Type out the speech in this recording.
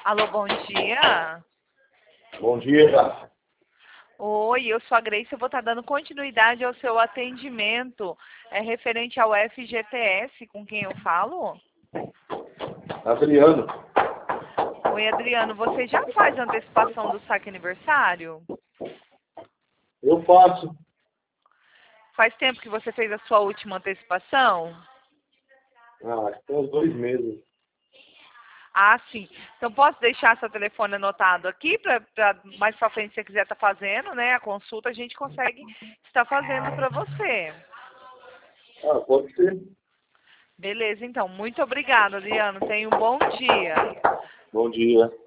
Alô, bom dia. Bom dia. Oi, eu sou a Grace, eu vou estar dando continuidade ao seu atendimento referente ao FGTS, com quem eu falo? Adriano, Oi, Adriano, você já faz antecipação do saque aniversário? eu faço. Faz tempo que você fez a sua última antecipação? Tem uns 2 meses. Ah, sim. Então, posso deixar seu telefone anotado aqui para mais pra frente, se você quiser estar fazendo, né? A consulta a gente consegue estar fazendo para você. Pode ser. Beleza, então. Muito obrigada, Adriano. Tenha um bom dia. Bom dia.